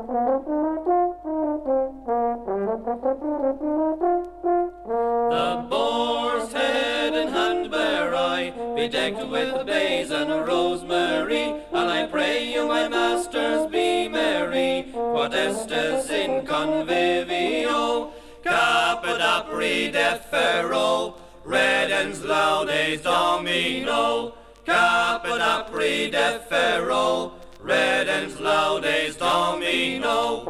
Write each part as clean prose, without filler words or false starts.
The boar's head and hand bear I, bedecked with bays and rosemary, and I pray you, my masters, be merry. Quod estes in convivio, caput apri defero, redens laudes Domino. Caput apri defero, redens laudes Domino.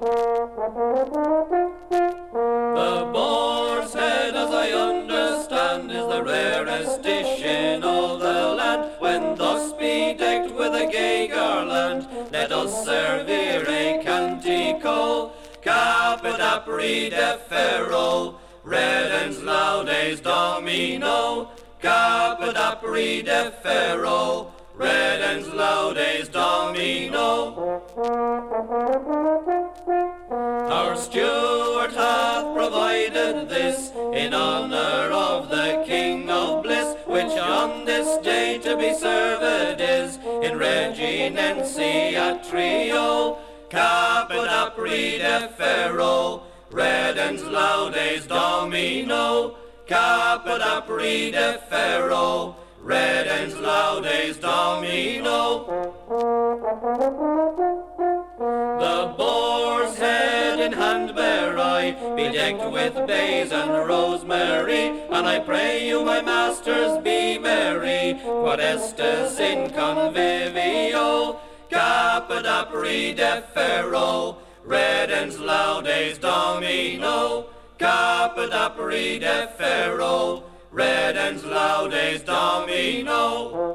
The boar's head, as I understand, is the rarest dish in all the land. When thus bedecked with a gay garland, let us servire a cantico. Caput apri defero, redens laudes Domino. Caput apri defero, redens laudes Domino. Our steward hath provided this in honor of the King of Bliss, which on this day to be served is in reginentia trio. Caput apri defero, redens laudes Domino. Caput apri defero, redens laudes Domino. The boar's head in hand bear I, bedecked with bays and rosemary, and I pray you, my masters, be merry. Quod estes in convivio, caput apri defero, redens laudes Domino. Caput apri defero, redens laudes Domino.